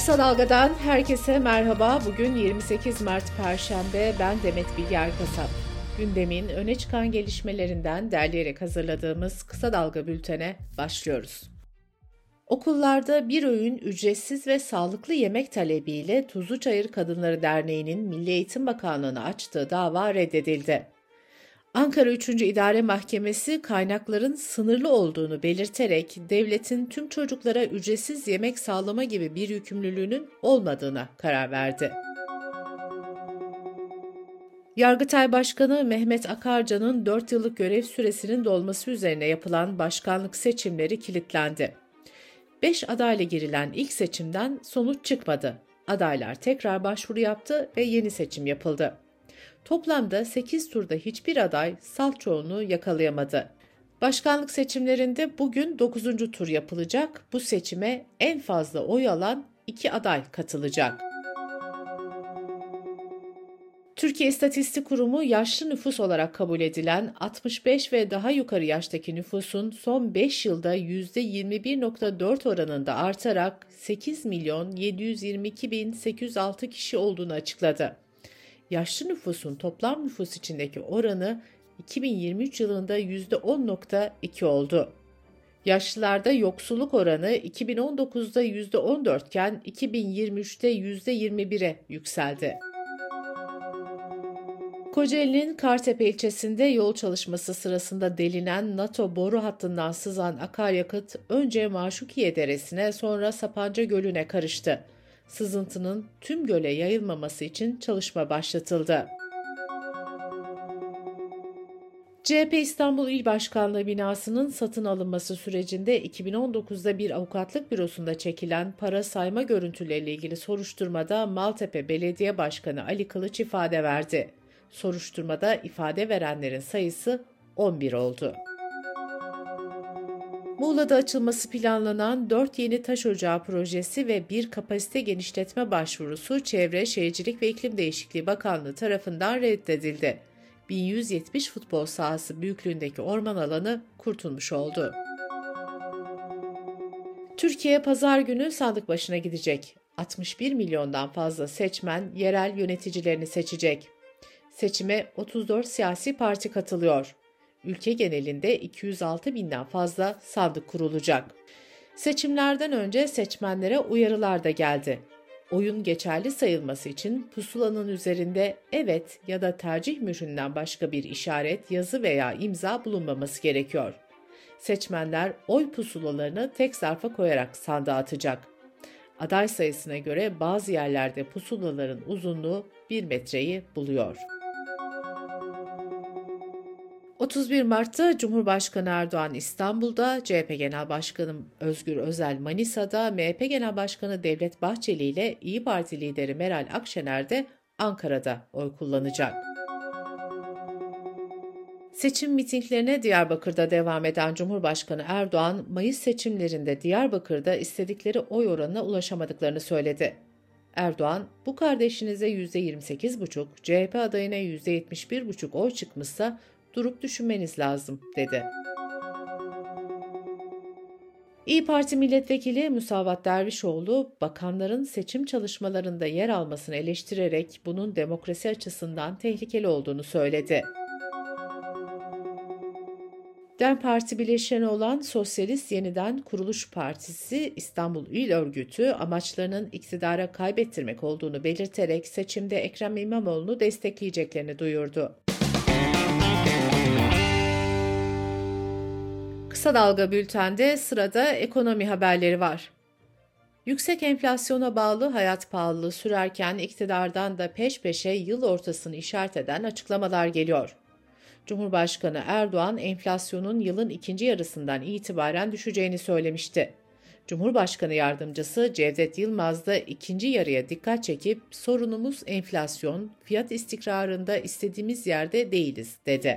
Kısa Dalga'dan herkese merhaba. Bugün 28 Mart Perşembe. Ben Demet Bilge Erkasap. Gündemin öne çıkan gelişmelerinden derleyerek hazırladığımız Kısa Dalga bültene başlıyoruz. Okullarda bir öğün ücretsiz ve sağlıklı yemek talebiyle Tuzluçayır Kadınları Derneği'nin Milli Eğitim Bakanlığı'na açtığı dava reddedildi. Ankara 3. İdare Mahkemesi kaynakların sınırlı olduğunu belirterek devletin tüm çocuklara ücretsiz yemek sağlama gibi bir yükümlülüğünün olmadığına karar verdi. Yargıtay Başkanı Mehmet Akarca'nın 4 yıllık görev süresinin dolması üzerine yapılan başkanlık seçimleri kilitlendi. 5 adayla girilen ilk seçimden sonuç çıkmadı. Adaylar tekrar başvuru yaptı ve yeni seçim yapıldı. Toplamda 8 turda hiçbir aday salt çoğunluğu yakalayamadı. Başkanlık seçimlerinde bugün 9. tur yapılacak. Bu seçime en fazla oy alan 2 aday katılacak. Türkiye İstatistik Kurumu yaşlı nüfus olarak kabul edilen 65 ve daha yukarı yaştaki nüfusun son 5 yılda %21.4 oranında artarak 8.722.806 kişi olduğunu açıkladı. Yaşlı nüfusun toplam nüfus içindeki oranı 2023 yılında %10.2 oldu. Yaşlılarda yoksulluk oranı 2019'da %14 iken 2023'te %21'e yükseldi. Kocaeli'nin Kartepe ilçesinde yol çalışması sırasında delinen NATO boru hattından sızan akaryakıt önce Maşukiye Deresi'ne sonra Sapanca Gölü'ne karıştı. Sızıntının tüm göle yayılmaması için çalışma başlatıldı. CHP İstanbul İl Başkanlığı binasının satın alınması sürecinde 2019'da bir avukatlık bürosunda çekilen para sayma görüntüleriyle ilgili soruşturmada Maltepe Belediye Başkanı Ali Kılıç ifade verdi. Soruşturmada ifade verenlerin sayısı 11 oldu. Muğla'da açılması planlanan 4 yeni taş ocağı projesi ve bir kapasite genişletme başvurusu Çevre, Şehircilik ve İklim Değişikliği Bakanlığı tarafından reddedildi. 1170 futbol sahası büyüklüğündeki orman alanı kurtulmuş oldu. Türkiye pazar günü sandık başına gidecek. 61 milyondan fazla seçmen yerel yöneticilerini seçecek. Seçime 34 siyasi parti katılıyor. Ülke genelinde 206 binden fazla sandık kurulacak. Seçimlerden önce seçmenlere uyarılar da geldi. Oyun geçerli sayılması için pusulanın üzerinde evet ya da tercih mühründen başka bir işaret, yazı veya imza bulunmaması gerekiyor. Seçmenler oy pusulalarını tek zarfa koyarak sandığa atacak. Aday sayısına göre bazı yerlerde pusulaların uzunluğu 1 metreyi buluyor. 31 Mart'ta Cumhurbaşkanı Erdoğan İstanbul'da, CHP Genel Başkanı Özgür Özel Manisa'da, MHP Genel Başkanı Devlet Bahçeli ile İYİ Parti lideri Meral Akşener de Ankara'da oy kullanacak. Seçim mitinglerine Diyarbakır'da devam eden Cumhurbaşkanı Erdoğan, Mayıs seçimlerinde Diyarbakır'da istedikleri oy oranına ulaşamadıklarını söyledi. Erdoğan, bu kardeşinize %28,5, CHP adayına %71,5 oy çıkmışsa durup düşünmeniz lazım, dedi. İYİ Parti Milletvekili Musavat Dervişoğlu, bakanların seçim çalışmalarında yer almasını eleştirerek bunun demokrasi açısından tehlikeli olduğunu söyledi. DEM Parti bileşeni olan Sosyalist Yeniden Kuruluş Partisi İstanbul İl Örgütü amaçlarının iktidara kaybettirmek olduğunu belirterek seçimde Ekrem İmamoğlu'nu destekleyeceklerini duyurdu. Kısa Dalga Bülten'de sırada ekonomi haberleri var. Yüksek enflasyona bağlı hayat pahalılığı sürerken iktidardan da peş peşe yıl ortasını işaret eden açıklamalar geliyor. Cumhurbaşkanı Erdoğan enflasyonun yılın ikinci yarısından itibaren düşeceğini söylemişti. Cumhurbaşkanı Yardımcısı Cevdet Yılmaz da ikinci yarıya dikkat çekip sorunumuz enflasyon, fiyat istikrarında istediğimiz yerde değiliz, dedi.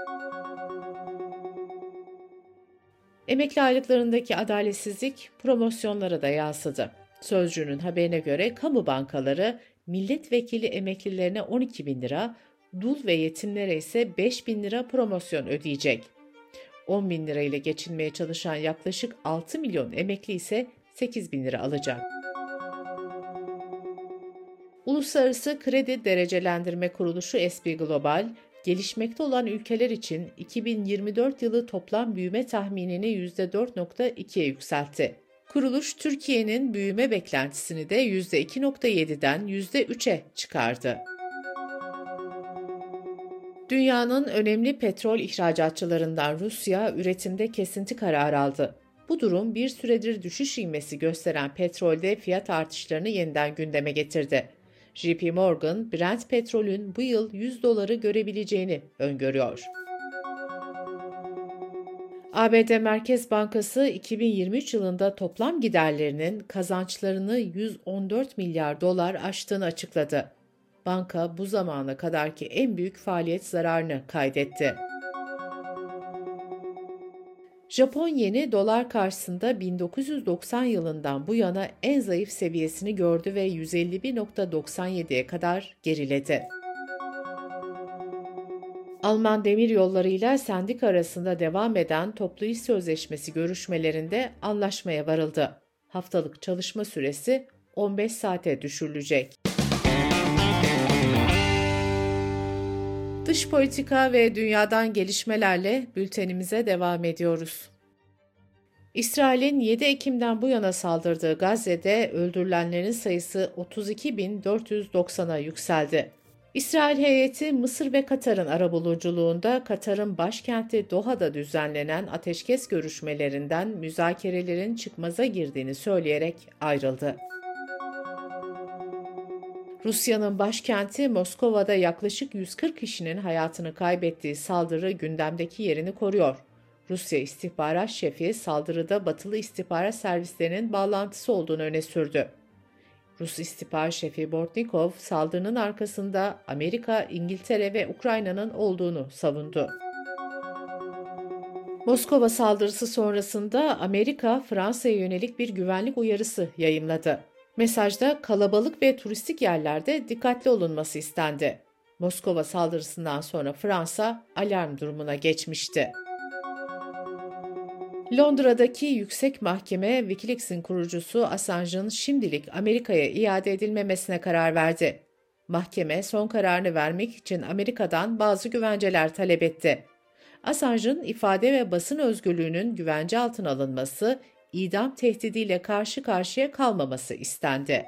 Emekli aylıklarındaki adaletsizlik promosyonlara da yansıdı. Sözcü'nün haberine göre kamu bankaları milletvekili emeklilerine 12 bin lira, dul ve yetimlere ise 5 bin lira promosyon ödeyecek. 10 bin lira ile geçinmeye çalışan yaklaşık 6 milyon emekli ise 8 bin lira alacak. Uluslararası Kredi Derecelendirme Kuruluşu S&P Global, gelişmekte olan ülkeler için 2024 yılı toplam büyüme tahminini %4,2'ye yükseltti. Kuruluş, Türkiye'nin büyüme beklentisini de %2,7'den %3'e çıkardı. Dünyanın önemli petrol ihracatçılarından Rusya, üretimde kesinti kararı aldı. Bu durum bir süredir düşüş ivmesi gösteren petrolde fiyat artışlarını yeniden gündeme getirdi. JP Morgan, Brent petrolün bu yıl $100 görebileceğini öngörüyor. ABD Merkez Bankası 2023 yılında toplam giderlerinin kazançlarını 114 milyar dolar aştığını açıkladı. Banka bu zamana kadarki en büyük faaliyet zararını kaydetti. Japon yeni dolar karşısında 1990 yılından bu yana en zayıf seviyesini gördü ve 151,97'ye kadar geriledi. Alman demiryolları ile sendika arasında devam eden toplu iş sözleşmesi görüşmelerinde anlaşmaya varıldı. Haftalık çalışma süresi 15 saate düşürülecek. Dış politika ve dünyadan gelişmelerle bültenimize devam ediyoruz. İsrail'in 7 Ekim'den bu yana saldırdığı Gazze'de öldürülenlerin sayısı 32.490'a yükseldi. İsrail heyeti Mısır ve Katar'ın arabuluculuğunda Katar'ın başkenti Doha'da düzenlenen ateşkes görüşmelerinden müzakerelerin çıkmaza girdiğini söyleyerek ayrıldı. Rusya'nın başkenti Moskova'da yaklaşık 140 kişinin hayatını kaybettiği saldırı gündemdeki yerini koruyor. Rusya istihbarat şefi saldırıda Batılı istihbarat servislerinin bağlantısı olduğunu öne sürdü. Rus istihbarat şefi Bortnikov saldırının arkasında Amerika, İngiltere ve Ukrayna'nın olduğunu savundu. Moskova saldırısı sonrasında Amerika, Fransa'ya yönelik bir güvenlik uyarısı yayımladı. Mesajda kalabalık ve turistik yerlerde dikkatli olunması istendi. Moskova saldırısından sonra Fransa alarm durumuna geçmişti. Londra'daki yüksek mahkeme Wikileaks'in kurucusu Assange'ın şimdilik Amerika'ya iade edilmemesine karar verdi. Mahkeme son kararını vermek için Amerika'dan bazı güvenceler talep etti. Assange'ın ifade ve basın özgürlüğünün güvence altına alınması, idam tehdidiyle karşı karşıya kalmaması istendi.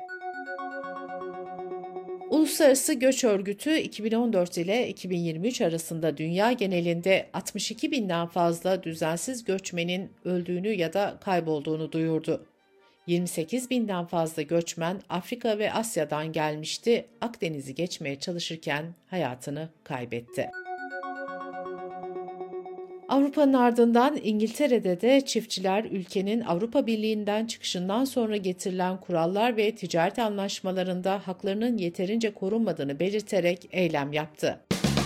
Uluslararası Göç Örgütü 2014 ile 2023 arasında dünya genelinde 62 binden fazla düzensiz göçmenin öldüğünü ya da kaybolduğunu duyurdu. 28 binden fazla göçmen Afrika ve Asya'dan gelmişti, Akdeniz'i geçmeye çalışırken hayatını kaybetti. Avrupa'nın ardından İngiltere'de de çiftçiler ülkenin Avrupa Birliği'nden çıkışından sonra getirilen kurallar ve ticaret anlaşmalarında haklarının yeterince korunmadığını belirterek eylem yaptı.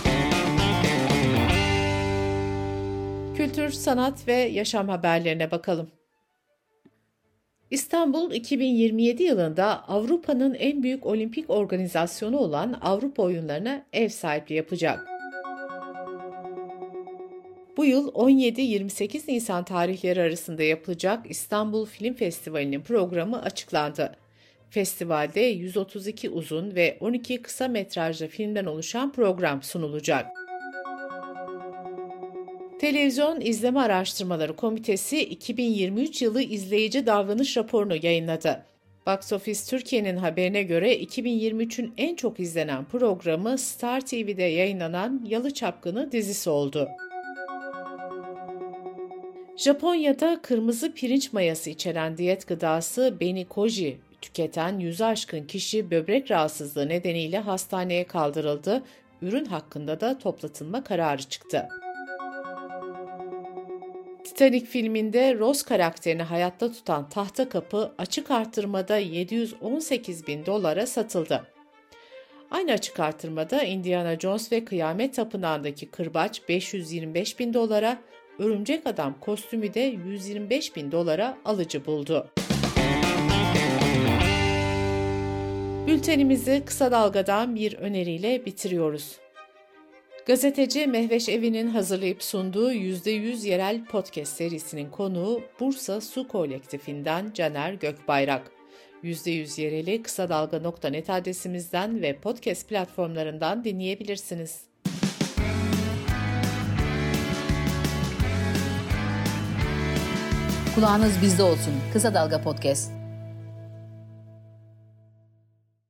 Kültür, sanat ve yaşam haberlerine bakalım. İstanbul 2027 yılında Avrupa'nın en büyük olimpik organizasyonu olan Avrupa Oyunları'na ev sahipliği yapacak. Bu yıl 17-28 Nisan tarihleri arasında yapılacak İstanbul Film Festivali'nin programı açıklandı. Festivalde 132 uzun ve 12 kısa metrajlı filmden oluşan program sunulacak. Televizyon İzleme Araştırmaları Komitesi 2023 yılı izleyici davranış raporunu yayınladı. Box Office Türkiye'nin haberine göre 2023'ün en çok izlenen programı Star TV'de yayınlanan Yalı Çapkını dizisi oldu. Japonya'da kırmızı pirinç mayası içeren diyet gıdası Benikoji tüketen 100'ü aşkın kişi böbrek rahatsızlığı nedeniyle hastaneye kaldırıldı. Ürün hakkında da toplatılma kararı çıktı. Titanic filminde Rose karakterini hayatta tutan tahta kapı açık artırmada $718.000 satıldı. Aynı açık artırmada Indiana Jones ve Kıyamet Tapınağı'ndaki kırbaç $525.000, Örümcek Adam kostümü de $125.000 alıcı buldu. Bültenimizi kısa dalgadan bir öneriyle bitiriyoruz. Gazeteci Mehveş Evi'nin hazırlayıp sunduğu %100 yerel podcast serisinin konuğu Bursa Su Kolektifinden Caner Gökbayrak. %100 yereli kısa dalga.net adresimizden ve podcast platformlarından dinleyebilirsiniz. Kulağınız bizde olsun. Kısa Dalga Podcast.